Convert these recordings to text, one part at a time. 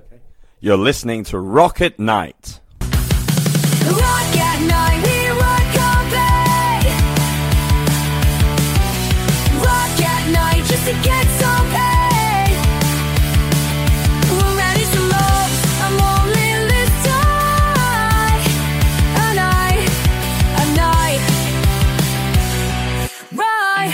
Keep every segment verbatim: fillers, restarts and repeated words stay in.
You're listening to Rock at Night. Rock at night, we rock all day. Rock at night just to get some pay. We're ready to love, I'm only this time. A night, a night, right.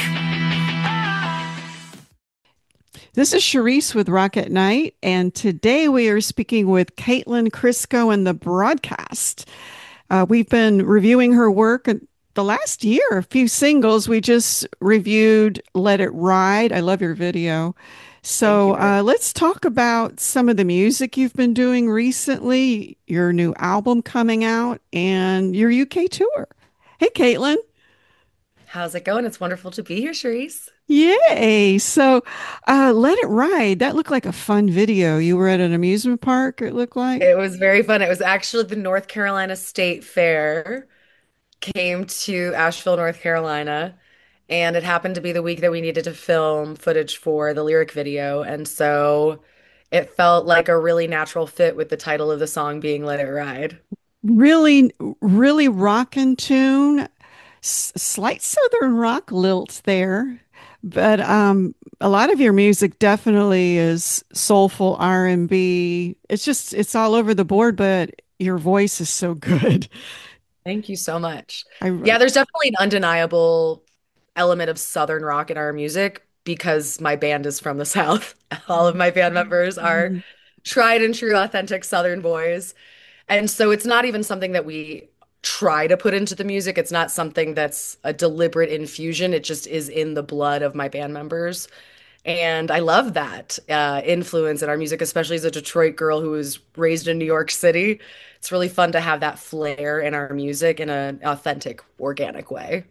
This is Sharice with Rock at Night, and today we are speaking with Caitlin Crisco and the Broadcast. Uh, we've been reviewing her work the last year, a few singles. We just reviewed Let It Ride. I love your video. So Thank you, uh, let's talk about some of the music you've been doing recently, your new album coming out, and your U K tour. Hey, Caitlin. How's it going? It's wonderful to be here, Sharice. Yay. So uh, Let It Ride, that looked like a fun video. You were at an amusement park, it looked like. It was very fun. It was actually the North Carolina State Fair, came to Asheville, North Carolina, and it happened to be the week that we needed to film footage for the lyric video. And so it felt like a really natural fit with the title of the song being Let It Ride. Really, really rockin' tune. S- slight Southern rock lilt there. But um, a lot of your music definitely is soulful R and B. It's just, it's all over the board, but your voice is so good. Thank you so much. I, Yeah, there's definitely an undeniable element of Southern rock in our music because my band is from the South. All of my band members are tried and true, authentic Southern boys. And so it's not even something that we try to put into the music. It's not something that's a deliberate infusion. It just is in the blood of my band members. And I love that uh, influence in our music, especially as a Detroit girl who was raised in New York City. It's really fun to have that flair in our music in an authentic, organic way.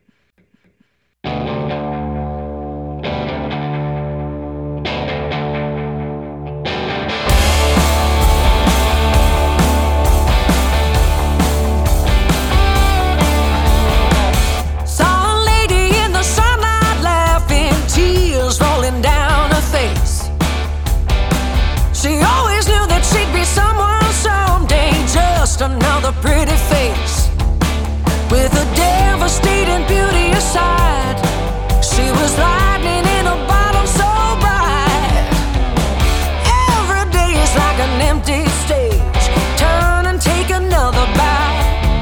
Another pretty face with a devastating beauty aside. She was lightning in a bottle so bright. Every day is like an empty stage. Turn and take another bite.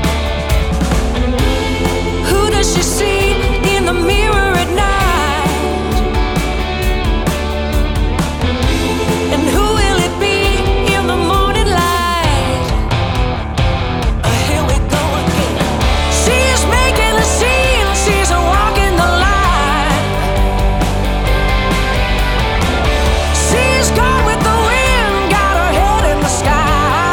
Who does she see in the mirror at night? And who will it be in the morning light? She's gone with the wind, got her head in the sky.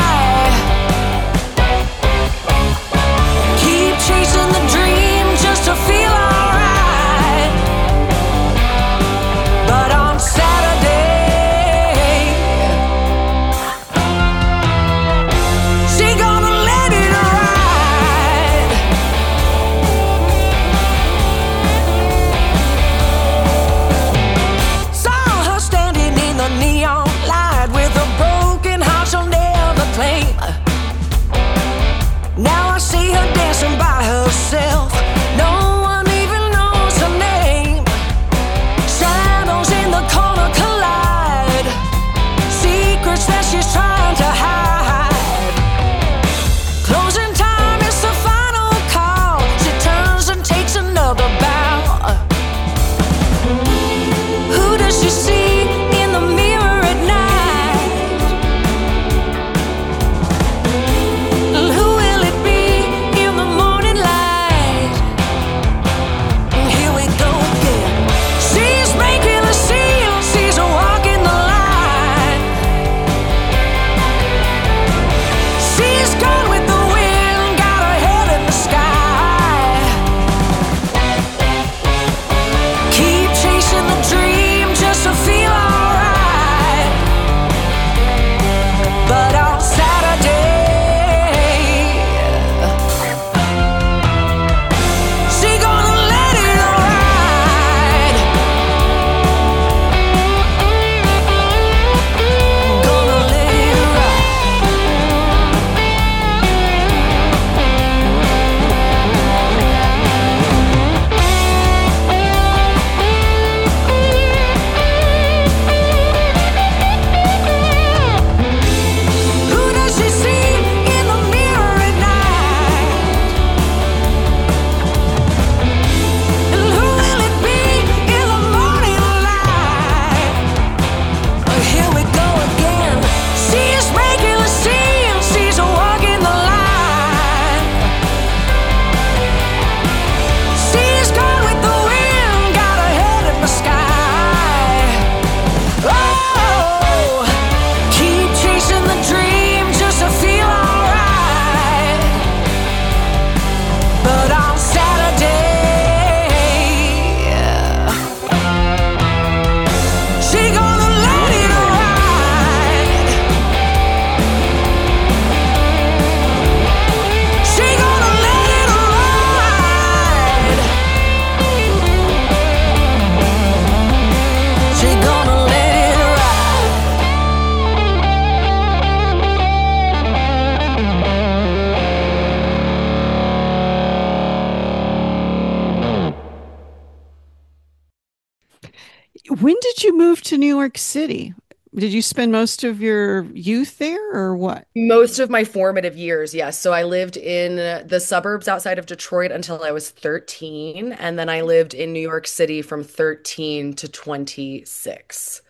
did you move to New York City? Did you spend most of your youth there or what? Most of my formative years, yes. So I lived in the suburbs outside of Detroit until I was thirteen, and then I lived in New York City from thirteen to twenty-six.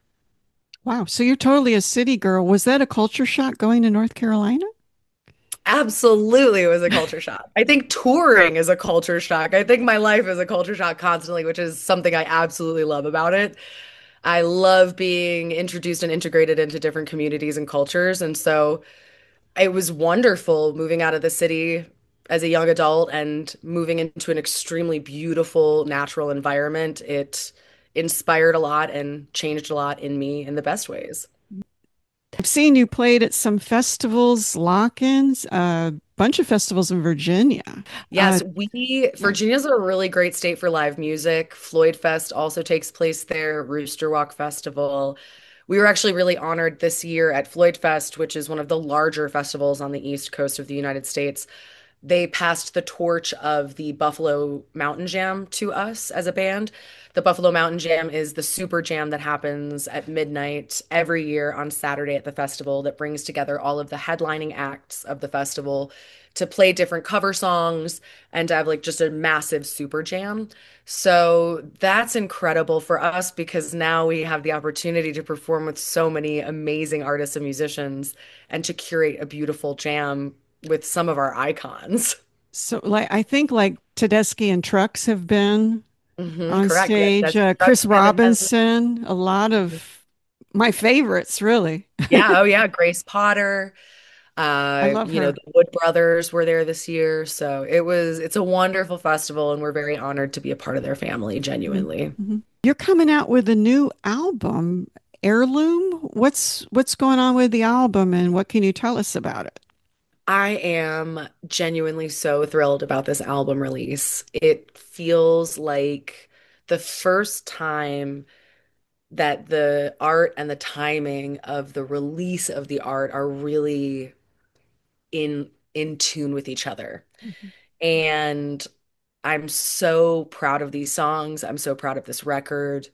Wow. So you're totally a city girl. Was that a culture shock going to North Carolina? Absolutely, it was a culture shock. I think touring is a culture shock. I think my life is a culture shock constantly, which is something I absolutely love about it. I love being introduced and integrated into different communities and cultures. And so it was wonderful moving out of the city as a young adult and moving into an extremely beautiful natural environment. It inspired a lot and changed a lot in me in the best ways. I've seen you played at some festivals, lock-ins, a bunch of festivals in Virginia. Yes, Uh, we Virginia's a really great state for live music. Floyd Fest also takes place there, Rooster Walk Festival. We were actually really honored this year at Floyd Fest, which is one of the larger festivals on the East Coast of the United States. They passed the torch of the Buffalo Mountain Jam to us as a band. The Buffalo Mountain Jam is the super jam that happens at midnight every year on Saturday at the festival that brings together all of the headlining acts of the festival to play different cover songs and to have like just a massive super jam. So that's incredible for us because now we have the opportunity to perform with so many amazing artists and musicians and to curate a beautiful jam with some of our icons. so like I think like Tedeschi and Trucks have been Hmm, on correct. Yes, stage. that's Uh, Trucks, Chris Kevin Hesler. Robinson, a lot of my favorites, really. Yeah, oh yeah, Grace Potter. I Uh, love you know, her. the Wood Brothers were there this year. So it was it's a wonderful festival and we're very honored to be a part of their family, Mhm, genuinely. mhm. You're coming out with a new album, Heirloom. What's what's going on with the album and what can you tell us about it? I am genuinely so thrilled about this album release. It feels like the first time that the art and the timing of the release of the art are really in in tune with each other. Mhm. And I'm so proud of these songs. I'm so proud of this record.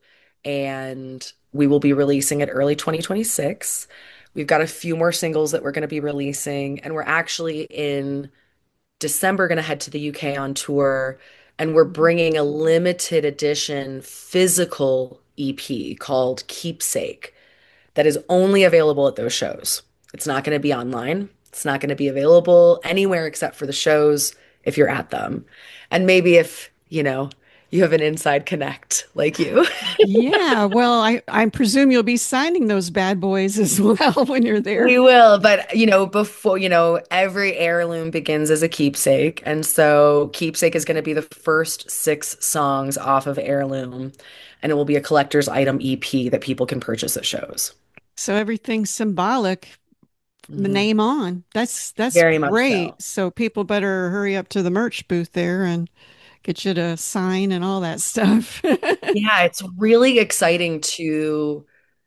And we will be releasing it early twenty twenty-six. We've got a few more singles that we're going to be releasing. And we're actually in December going to head to the U K on tour. And we're bringing a limited edition physical E P called Keepsake that is only available at those shows. It's not going to be online. It's not going to be available anywhere except for the shows if you're at them. And maybe if, you know, you have an inside connect like you. Yeah, well, I I presume you'll be signing those bad boys as well when you're there. We will, but you know, before, you know, every heirloom begins as a keepsake. And so Keepsake is going to be the first six songs off of Heirloom, and it will be a collector's item E P that people can purchase at shows. So everything's symbolic from the Mhm. name on. That's that's Very much so. great. So people better hurry up to the merch booth there and get you to sign and all that stuff. Yeah, it's really exciting to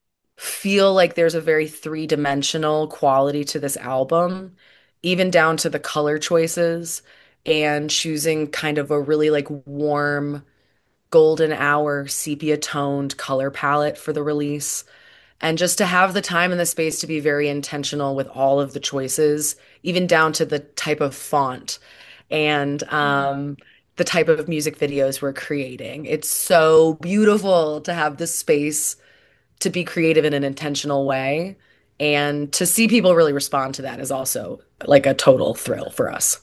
feel like there's a very three-dimensional quality to this album, even down to the color choices and choosing kind of a really like warm golden hour sepia toned color palette for the release. And just to have the time and the space to be very intentional with all of the choices, even down to the type of font and um, the type of music videos we're creating. It's so beautiful to have the space to be creative in an intentional way. And to see people really respond to that is also like a total thrill for us.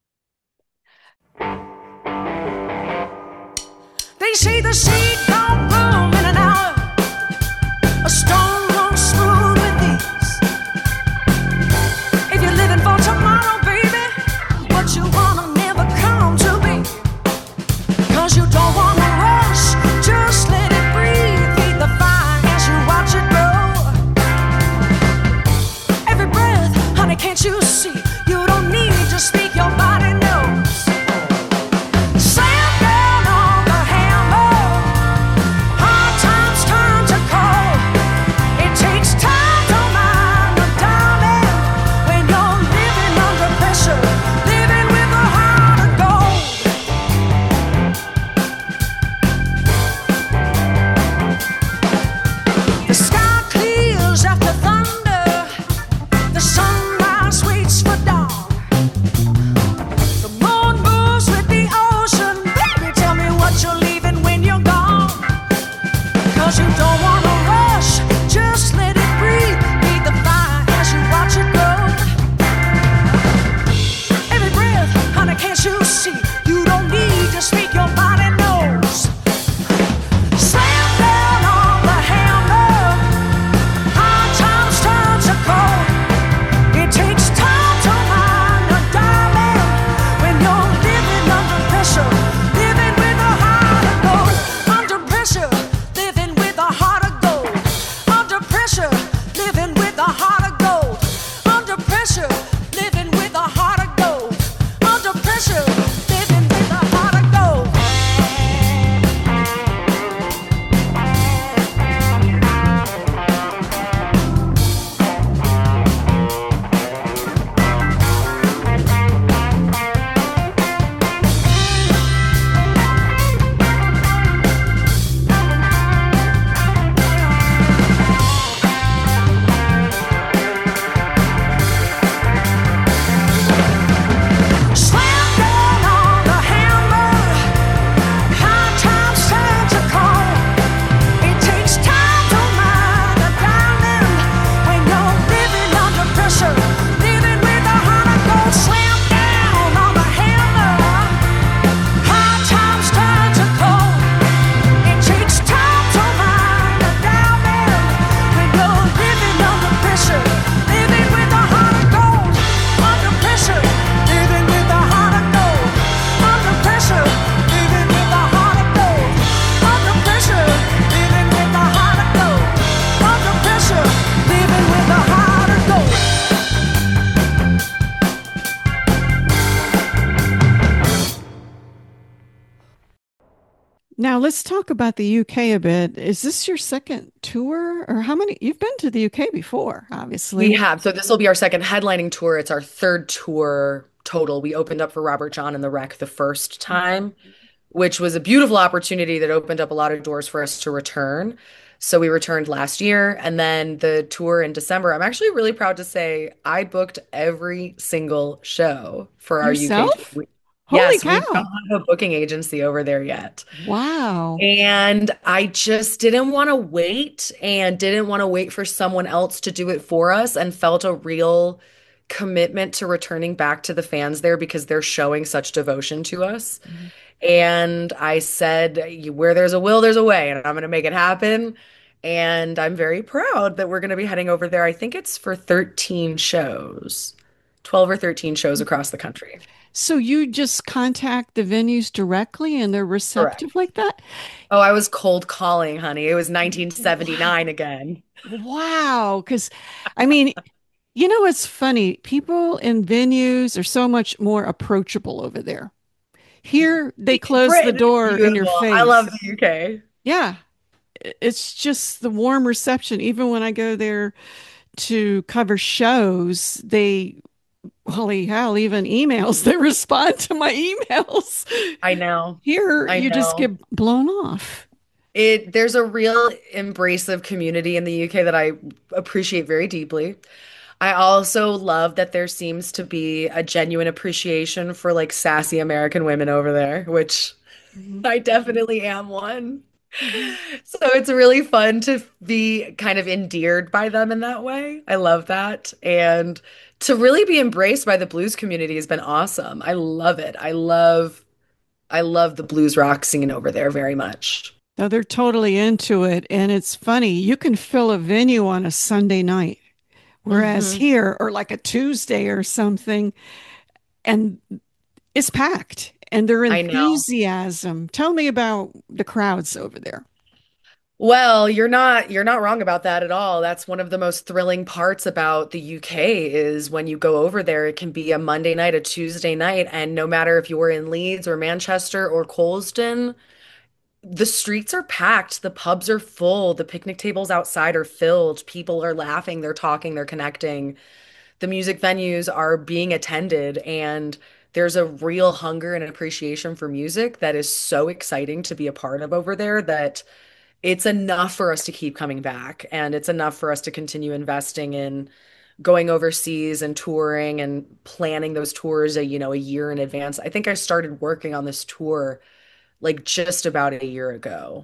They say the seed don't bloom in an hour. A stone won't smooth with ease. If you're living for tomorrow, baby, what you wanna never come to be. Cause you don't wanna rush, just let it breathe. Feed the fire as you watch it grow. Every breath, honey, can't you see? You don't need to speak, your body knows. Slam down on the hammer. Hard times turn to cold. let's talk about the U K a bit. Is this your second tour, or how many? You've been to the U K before, We obviously. have. So this will be our second headlining tour. It's our third tour total. We opened up for Robert John and the Wreck the first time, which was a beautiful opportunity that opened up a lot of doors for us to return. So we returned last year, and then the tour in December. I'm actually really proud to say I booked every single show for our U K tour. Yourself? We- Holy yes, we don't cow. have a booking agency over there yet. Wow. And I just didn't want to wait and didn't want to wait for someone else to do it for us and felt a real commitment to returning back to the fans there because they're showing such devotion to us. And I said, where there's a will, there's a way, and I'm going to make it happen. And I'm very proud that we're going to be heading over there. I think it's for thirteen shows, twelve or thirteen shows across the country. So you just contact the venues directly and they're Correct. receptive like that? Oh, I was cold calling, honey. It was Wow. nineteen seventy-nine again. Wow. Because, I mean, you know, it's funny. People in venues are so much more approachable over there. Here, they close the Britain is door in your beautiful. I love face. the U K. Yeah. It's just the warm reception. Even when I go there to cover shows, they, holy hell, even emails, they respond to my emails. I know. Here, I you just know. get blown off. It there's a real embrace of community in the U K that I appreciate very deeply. I also love that there seems to be a genuine appreciation for like sassy American women over there, which Mhm. I definitely am one. Mhm. So it's really fun to be kind of endeared by them in that way. I love that. And to really be embraced by the blues community has been awesome. I love it. I love I love the blues rock scene over there very much. No, they're totally into it. And it's funny, you can fill a venue on a Sunday night, whereas Hmm. here, or like a Tuesday or something, and it's packed and their I know. enthusiasm. Tell me about the crowds over there. Well, you're not you're not wrong about that at all. That's one of the most thrilling parts about the U K is when you go over there, it can be a Monday night, a Tuesday night, and no matter if you're in Leeds or Manchester or Colston, the streets are packed, the pubs are full, the picnic tables outside are filled, people are laughing, they're talking, they're connecting. The music venues are being attended, and there's a real hunger and appreciation for music that is so exciting to be a part of over there that it's enough for us to keep coming back, and it's enough for us to continue investing in going overseas and touring and planning those tours a, you know, a year in advance. I think I started working on this tour like just about a year ago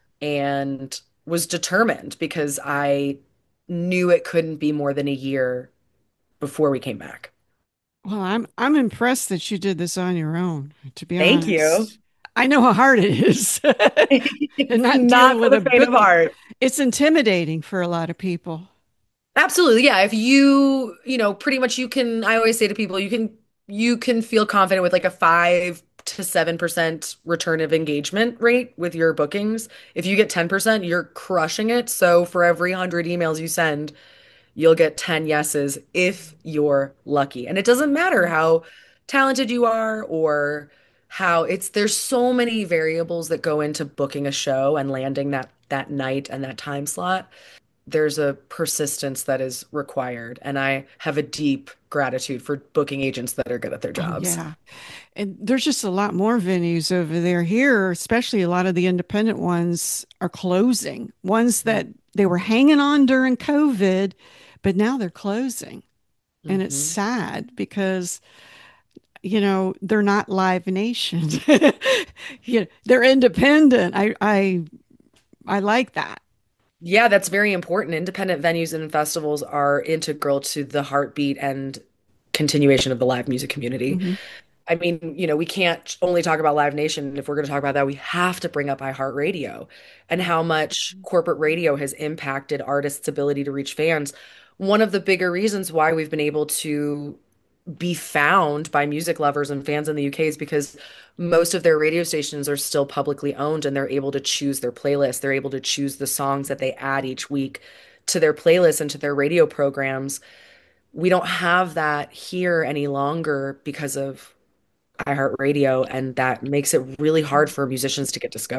and was determined because I knew it couldn't be more than a year before we came back. Well, I'm I'm impressed that you did this on your own, to be Thank you. honest. I know how hard it is. And It's not not dealing for with the a faint of booking. heart. It's intimidating for a lot of people. Absolutely. Yeah. If you, you know, pretty much you can, I always say to people, you can, you can feel confident with like a five to seven percent return of engagement rate with your bookings. If you get ten percent, you're crushing it. So for every one hundred emails you send, you'll get ten yeses if you're lucky. And it doesn't matter how talented you are or how it's, there's so many variables that go into booking a show and landing that that night and that time slot. There's a persistence that is required. And I have a deep gratitude for booking agents that are good at their Oh, jobs. yeah. And there's just a lot more venues over there. Here, especially a lot of the independent ones are closing. Ones that they were hanging on during COVID, but now they're closing. And it's Hmm. sad because, you know, they're not Live Nation. You know, they're independent. I I I like that. Yeah, that's very important. Independent venues and festivals are integral to the heartbeat and continuation of the live music community. Mhm. I mean, you know, we can't only talk about Live Nation. If we're going to talk about that, we have to bring up iHeartRadio and how much corporate radio has impacted artists' ability to reach fans. One of the bigger reasons why we've been able to be found by music lovers and fans in the U K is because most of their radio stations are still publicly owned and they're able to choose their playlist. They're able to choose the songs that they add each week to their playlist and to their radio programs. We don't have that here any longer because of iHeartRadio, and that makes it really hard for musicians to get discovered.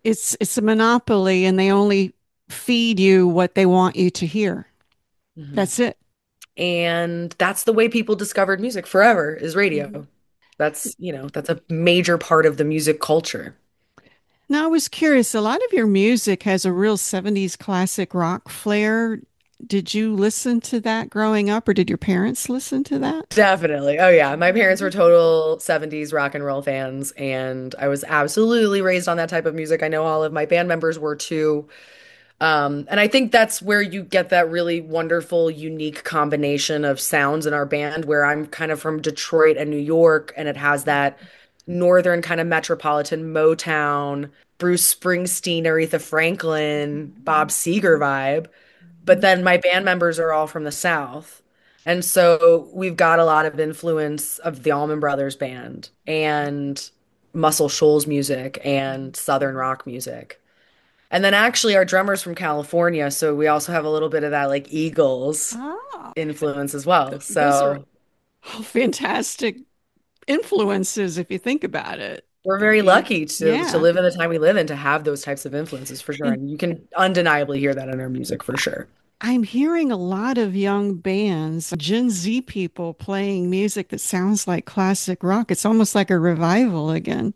it's it's a monopoly and they only feed you what they want you to hear. Mhm. That's it. And that's the way people discovered music forever is Mhm. radio. That's, you know, that's a major part of the music culture. Now, I was curious, a lot of your music has a real seventies classic rock flair. Did you listen to that growing up, or did your parents listen to that? Definitely. Oh yeah, my parents were total seventies rock and roll fans and I was absolutely raised on that type of music. I know all of my band members were too. Um, and I think that's where you get that really wonderful, unique combination of sounds in our band, where I'm kind of from Detroit and New York, and it has that northern kind of metropolitan Motown, Bruce Springsteen, Aretha Franklin, Bob Seger vibe. But then my band members are all from the South. And so we've got a lot of influence of the Allman Brothers band and Muscle Shoals music and Southern rock music. And then actually our drummer's from California, so we also have a little bit of that like Eagles Ah, influence as well. those are So all fantastic influences if you think about it. we're very Yeah. lucky to to Yeah. live in the time we live in to have those types of influences for sure. And And you can undeniably hear that in our music for sure. I'm hearing a lot of young bands, Gen Z people playing music that sounds like classic rock. It's almost like a revival again.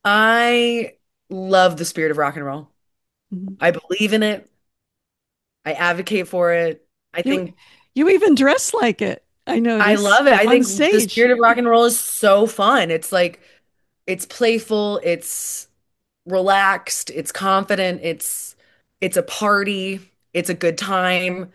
I love the spirit of rock and roll. Mhm. I believe in it. I advocate for it. I You think you even dress like it. I I notice love it. I on think the stage. spirit of rock and roll is so fun. It's like it's playful, it's relaxed, it's confident, it's it's a party, it's a good time.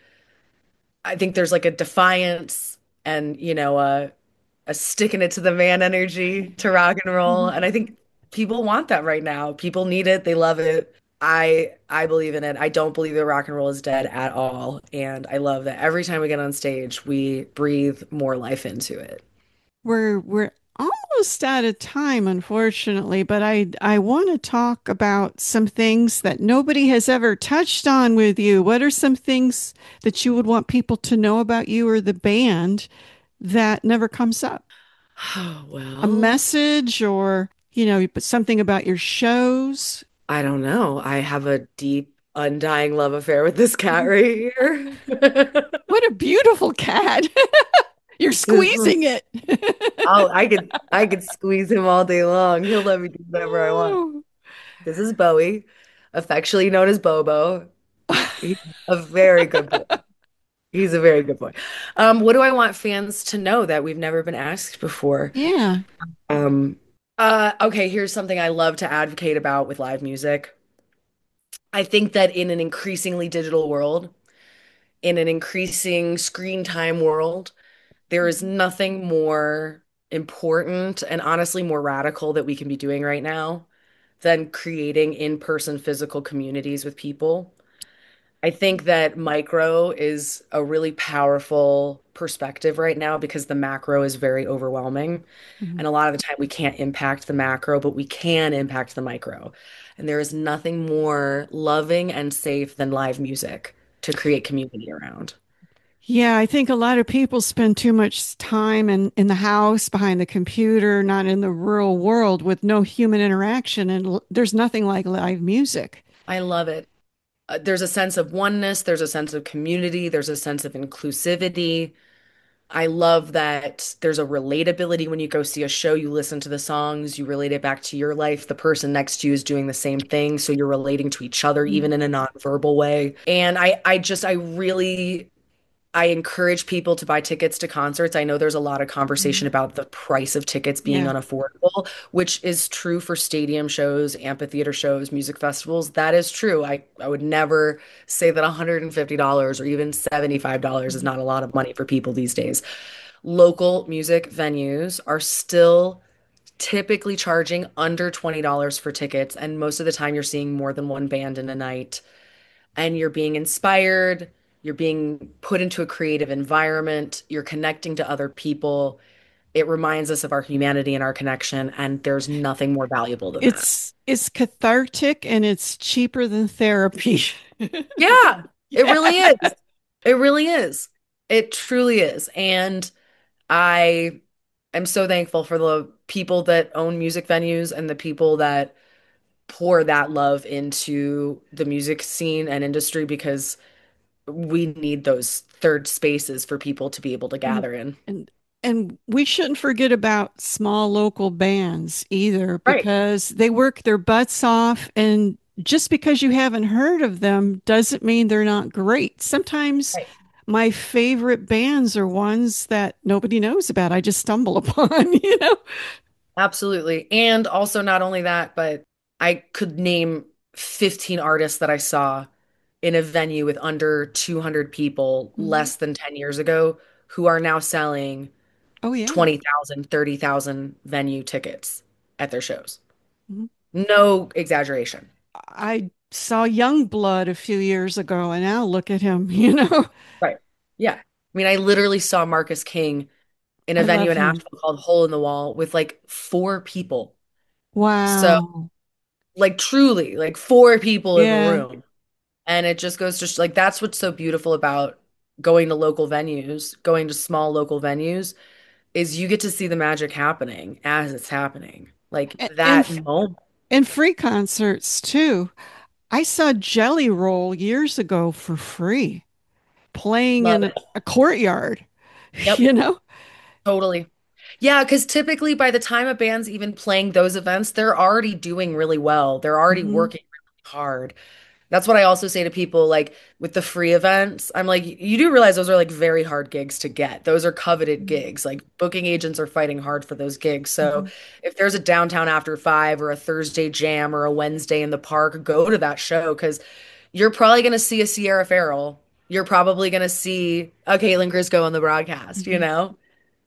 I think there's like a defiance and, you know, a a sticking it to the man energy to rock and roll. Mhm. And I think people want that right now. People need it, they love it. I I believe in it. I don't believe that rock and roll is dead at all. And I love that every time we get on stage, we breathe more life into it. We're we're almost out of time, unfortunately, but I I want to talk about some things that nobody has ever touched on with you. What are some things that you would want people to know about you or the band that never comes up? Oh, A well, message or, you know, but something about your shows. I don't know. I have a deep, undying love affair with this cat right here. What a beautiful cat. You're This is- squeezing it. oh, I could I could squeeze him all day long. He'll let me do whatever I want. Oh. This is Bowie, affectionately known as Bobo. He's a very good boy. He's a very good boy. Um, what do I want fans to know that we've never been asked before? Yeah. Um, uh, okay, here's something I love to advocate about with live music. I think that in an increasingly digital world, in an increasing screen time world, there is nothing more important and honestly more radical that we can be doing right now than creating in-person physical communities with people. I think that micro is a really powerful perspective right now because the macro is very overwhelming. Mhm. And a lot of the time we can't impact the macro, but we can impact the micro. And there is nothing more loving and safe than live music to create community around. Yeah, I think a lot of people spend too much time in, in the house, behind the computer, not in the real world with no human interaction. And l- there's nothing like live music. I love it. Uh, there's a sense of oneness, there's a sense of community, there's a sense of inclusivity. I love that there's a relatability when you go see a show, you listen to the songs, you relate it back to your life. The person next to you is doing the same thing, so you're relating to each other even in a nonverbal way. And I I just I really I encourage people to buy tickets to concerts. I know there's a lot of conversation Mhm. about the price of tickets being Yeah. unaffordable, which is true for stadium shows, amphitheater shows, music festivals. That is true. I, I would never say that one hundred fifty dollars or even seventy-five dollars is Mhm. not a lot of money for people these days. Local music venues are still typically charging under twenty dollars for tickets, and most of the time you're seeing more than one band in a night and you're being inspired, you're being put into a creative environment, you're connecting to other people. It reminds us of our humanity and our connection, and there's nothing more valuable than that. It's it's cathartic and it's cheaper than therapy. Yeah, it Yeah. really is. It really is. It truly is. And I am so thankful for the people that own music venues and the people that pour that love into the music scene and industry because we need those third spaces for people to be able to And gather in. and and we shouldn't forget about small local bands either Right. because they work their butts off and just because you haven't heard of them doesn't mean they're not great. Sometimes Right. my favorite bands are ones that nobody knows about. I just stumble upon, you know? Absolutely. And also not only that, but I could name fifteen artists that I saw in a venue with under two hundred people Mhm. less than ten years ago who are now selling Oh yeah. twenty thousand, thirty thousand venue tickets at their shows. Mhm. No exaggeration. I saw Youngblood a few years ago and now look at him, you know? Right. Yeah. I mean, I literally saw Marcus King in a I venue love in him. Asheville called Hole in the Wall with like four people. So, Wow. like, truly, like four people in the Yeah. room. And it just goes to sh- like, that's what's so beautiful about going to local venues, going to small local venues, is you get to see the magic happening as it's happening. Like And, that and moment. and free concerts too. I saw Jelly Roll years ago for free, playing Love in a, it. a courtyard, Yep. you know? Totally. Yeah, because typically by the time a band's even playing those events, they're already doing really well. They're already Hmm. working really hard. That's what I also say to people, like with the free events. I'm like, you do realize those are like very hard gigs to get. Those are coveted gigs. Like booking agents are fighting hard for those gigs. So Hmm. if there's a downtown after five or a Thursday jam or a Wednesday in the park, go to that show because you're probably going to see a Sierra Farrell. You're probably going to see a Caitlin Crisco on the broadcast, you Hmm. know?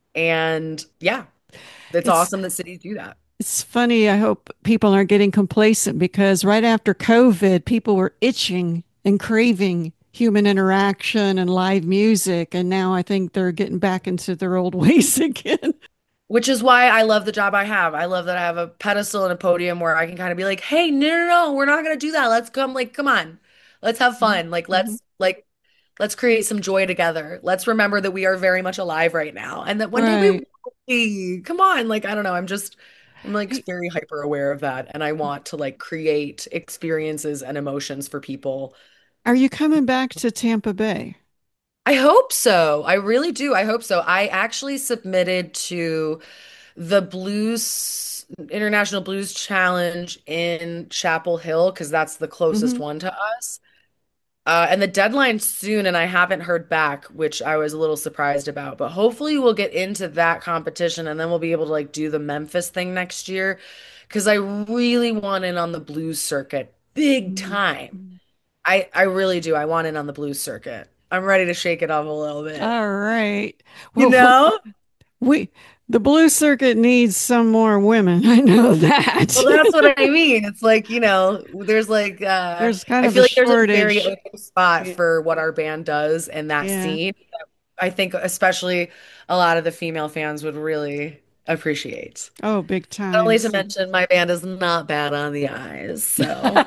And yeah, it's It's awesome that cities do that. it's funny. I hope people aren't getting complacent because right after COVID, people were itching and craving human interaction and live music, and now I think they're getting back into their old ways again. Which is why I love the job I have. I love that I have a pedestal and a podium where I can kind of be like, "Hey, no, no, no, we're not gonna do that. Let's come, like, come on, let's have Mhm. fun. Like, Mhm. let's like, let's create some joy together. Let's remember that we are very much alive right now, and that one day we Right. will be. Come on, like, I don't know. I'm just, I'm like very hyper aware of that, and I want to like create experiences and emotions for people. Are you coming back to Tampa Bay? I hope so. I really do. I hope so. I actually submitted to the Blues International Blues Challenge in Chapel Hill because that's the closest Hmm. one to us. Uh, and the deadline's soon, and I haven't heard back, which I was a little surprised about. But hopefully, we'll get into that competition, and then we'll be able to like do the Memphis thing next year because I really want in on the blues circuit big time. I I really do. I want in on the blues circuit. I'm ready to shake it up a little bit. All right. You Well, know? we the blues circuit needs some more women. I know that. Well, that's what I mean. It's like, you know, there's like uh There's kind I of feel a like there's a very shortage. open spot Yeah. for what our band does in that Yeah. scene. I think especially a lot of the female fans would really appreciate. Oh, big Not only time. to So mention my band is not bad on the eyes, so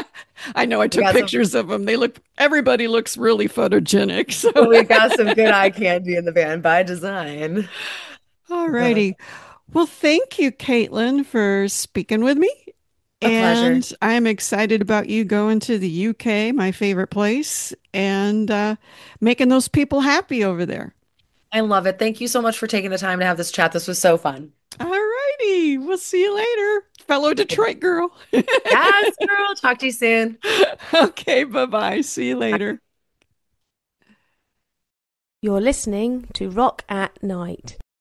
I know I we took got some pictures of them. They look, everybody looks really photogenic. So, we got some good eye candy in the band by design. all righty. Well, thank you, Caitlin, for speaking with me. A pleasure. And I'm excited about you going to the U K, my favorite place, and uh, making those people happy over there. I love it. Thank you so much for taking the time to have this chat. This was so fun. All righty. We'll see you later, fellow Detroit girl. Yes, girl. Talk to you soon. Okay, bye bye. See you later. You're listening to Rock at Night.